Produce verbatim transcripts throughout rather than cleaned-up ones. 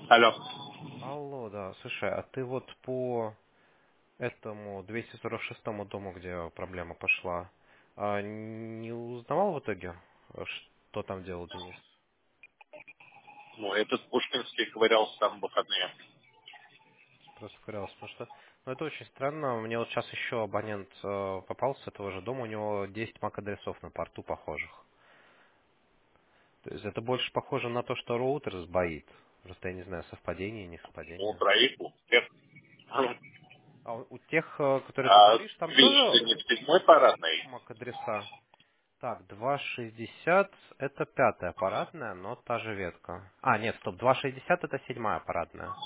Алло. Алло, да, слушай, а ты вот по этому двести сорок шестому дому, где проблема пошла, а не узнавал в итоге, что там делал Денис? Ну, этот Пушкинский ковырялся там в выходные. Просто ковырялся, потому что, ну, это очень странно. Мне вот сейчас еще абонент э, попался с этого же дома, у него десять мак-адресов на порту похожих. То есть это больше похоже на то, что роутер сбоит. Просто я не знаю, совпадение, не У совпадение. троих, у всех. А у у тех, э, которые ты А говоришь, там видишь, тоже не в седьмой парадной. мак-адреса? Так, два шестьдесят это пятая аппаратная, но та же ветка. А, нет, стоп, два шестьдесят это седьмая аппаратная.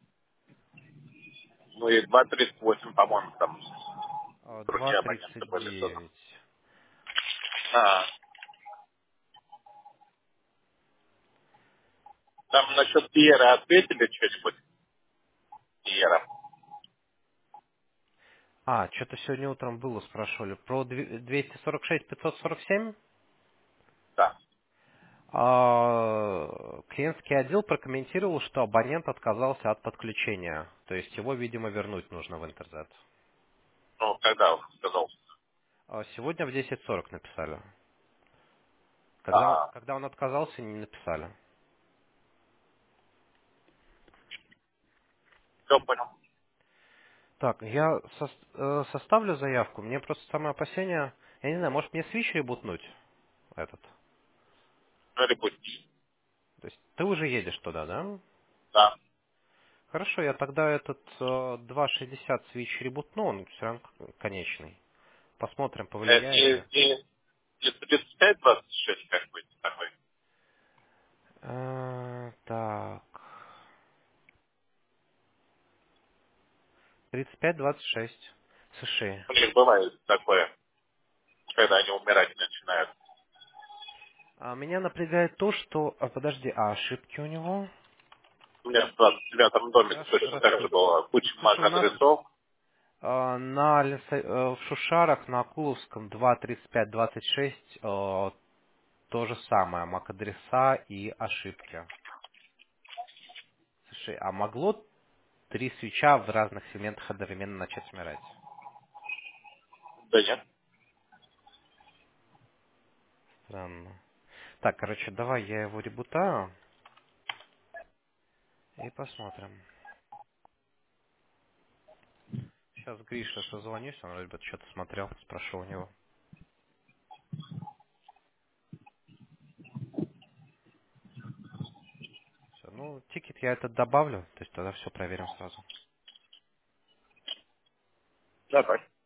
Ну и два тридцать восемь, по-моему, там А, другие абоненты были тоже. два тридцать девять. А, там насчет Пьера ответили что-нибудь? Пьера. А, что-то сегодня утром было, спрашивали. Про дв- двести сорок шесть пятьсот сорок семь? Да. А, клиентский отдел прокомментировал, что абонент отказался от подключения. То есть его, видимо, вернуть нужно в интернет. Ну, когда он сказал? А, сегодня в десять сорок написали. Когда, он- А, когда он отказался, не написали. все понял. Так, я сос- э, составлю заявку. Мне просто самое опасение... Я не знаю, может мне свич ребутнуть этот? Ну или пусть. То есть ты уже едешь туда, да? Да. Хорошо, я тогда этот э, два шестьдесят свич ребутну, он все равно к- конечный. Посмотрим, Э, повлияет ли. Не, не, не тридцать пять двадцать шесть как быть такой. Э, так. тридцать пять двадцать шесть. Слушай, У них бывает такое, когда они умирать начинают. а меня напрягает то, что... А, подожди, а ошибки у него? У меня в двадцать девятом доме Рас- точно так же растут. было куча Слушай, у нас мак-адресов. э, на Лиса- э, в Шушарах на Акуловском два тридцать пять двадцать шесть э, то же самое, мак-адреса и ошибки. Слушай, а могло три свеча в разных сегментах одновременно начать смирать? Да нет. Странно. Так, короче, давай я его ребутаю и посмотрим. Сейчас Гриша созвонюсь, он вроде бы что-то смотрел, спрошу у него. Все, ну, тикет я этот добавлю, то есть тогда все проверим сразу. Давай.